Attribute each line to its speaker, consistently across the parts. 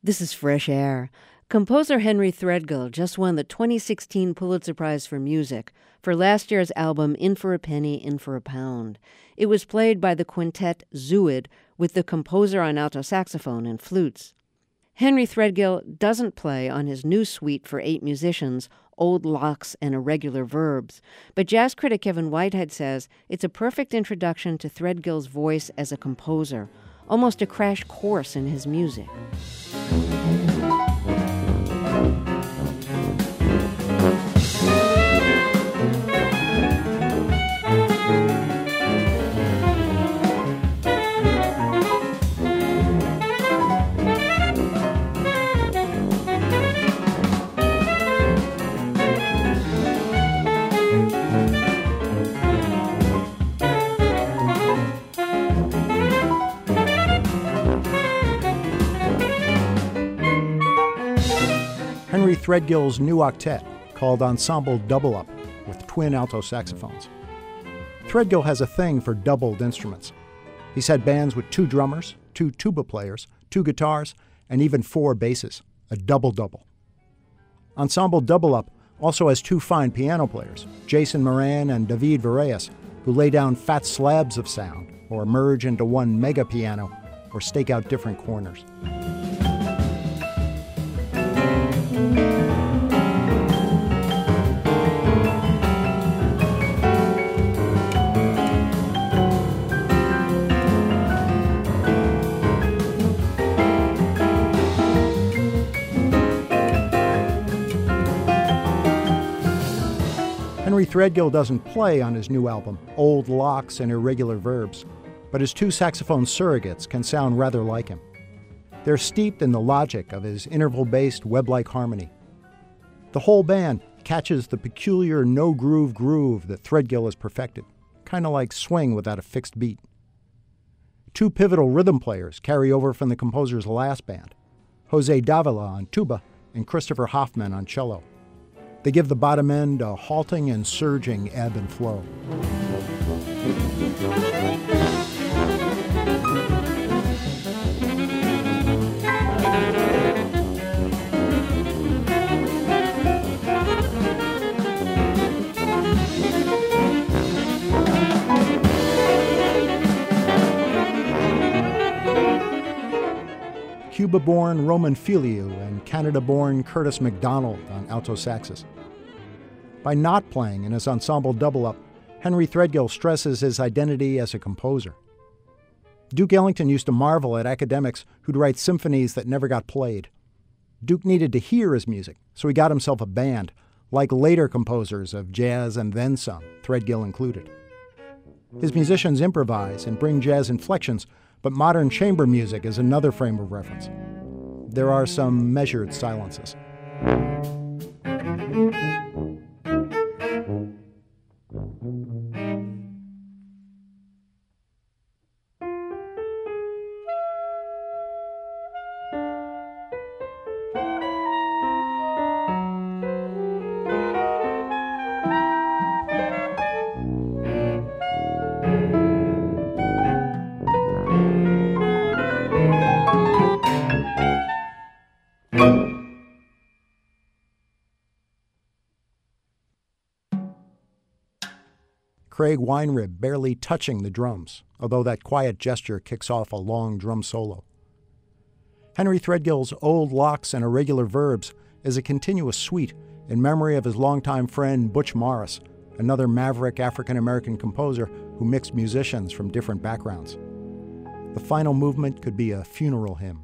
Speaker 1: This is Fresh Air. Composer Henry Threadgill just won the 2016 Pulitzer Prize for Music for last year's album In for a Penny, In for a Pound. It was played by the quintet Zooid with the composer on alto saxophone and flutes. Henry Threadgill doesn't play on his new suite for 8 musicians, Old Locks and Irregular Verbs, but jazz critic Kevin Whitehead says it's a perfect introduction to Threadgill's voice as a composer, almost a crash course in his music.
Speaker 2: Henry Threadgill's new octet, called Ensemble Double Up, with twin alto saxophones. Threadgill has a thing for doubled instruments. He's had bands with 2 drummers, 2 tuba players, 2 guitars, and even 4 basses, a double-double. Ensemble Double Up also has 2 fine piano players, Jason Moran and David Vareas, who lay down fat slabs of sound, or merge into one mega piano, or stake out different corners. Henry Threadgill doesn't play on his new album, Old Locks and Irregular Verbs, but his 2 saxophone surrogates can sound rather like him. They're steeped in the logic of his interval-based web-like harmony. The whole band catches the peculiar no-groove groove that Threadgill has perfected, kind of like swing without a fixed beat. 2 pivotal rhythm players carry over from the composer's last band, Jose Davila on tuba and Christopher Hoffman on cello. They give the bottom end a halting and surging ebb and flow. Cuba-born Roman Filiu and Canada-born Curtis McDonald on alto saxes. By not playing in his Ensemble Double Up, Henry Threadgill stresses his identity as a composer. Duke Ellington used to marvel at academics who'd write symphonies that never got played. Duke needed to hear his music, so he got himself a band, like later composers of jazz and then some, Threadgill included. His musicians improvise and bring jazz inflections, but modern chamber music is another frame of reference. There are some measured silences. Craig Weinrib barely touching the drums, although that quiet gesture kicks off a long drum solo. Henry Threadgill's Old Locks and Irregular Verbs is a continuous suite in memory of his longtime friend Butch Morris, another maverick African-American composer who mixed musicians from different backgrounds. The final movement could be a funeral hymn.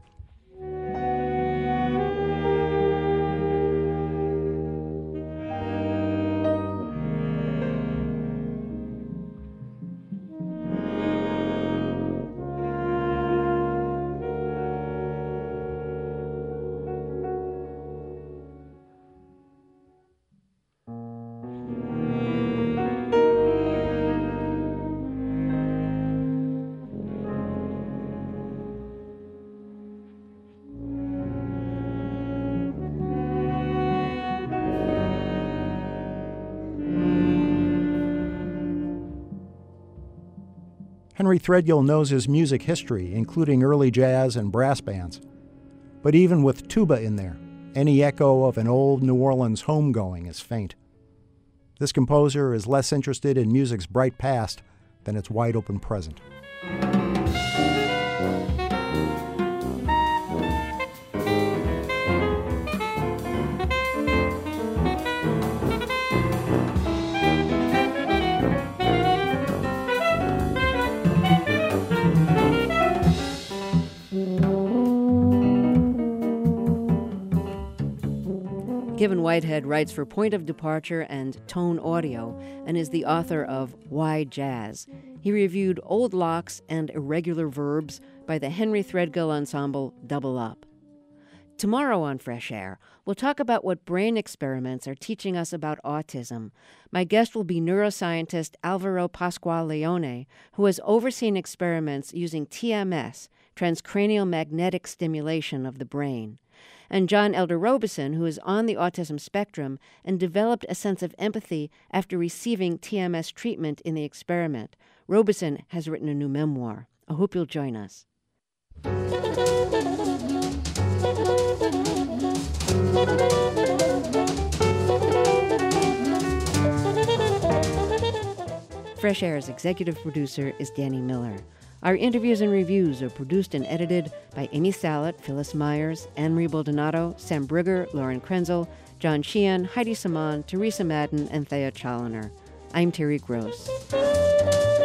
Speaker 2: Henry Threadgill knows his music history, including early jazz and brass bands. But even with tuba in there, any echo of an old New Orleans homegoing is faint. This composer is less interested in music's bright past than its wide-open present.
Speaker 1: Given Whitehead writes for Point of Departure and Tone Audio and is the author of Why Jazz. He reviewed Old Locks and Irregular Verbs by the Henry Threadgill Ensemble Double Up. Tomorrow on Fresh Air, we'll talk about what brain experiments are teaching us about autism. My guest will be neuroscientist Alvaro Pascual-Leone, who has overseen experiments using TMS, transcranial magnetic stimulation of the brain. And John Elder Robison, who is on the autism spectrum and developed a sense of empathy after receiving TMS treatment in the experiment. Robison has written a new memoir. I hope you'll join us. Fresh Air's executive producer is Danny Miller. Our interviews and reviews are produced and edited by Amy Salet, Phyllis Myers, Anne-Marie Baldonado, Sam Brigger, Lauren Krenzel, John Sheehan, Heidi Saman, Teresa Madden, and Thea Challoner. I'm Terry Gross.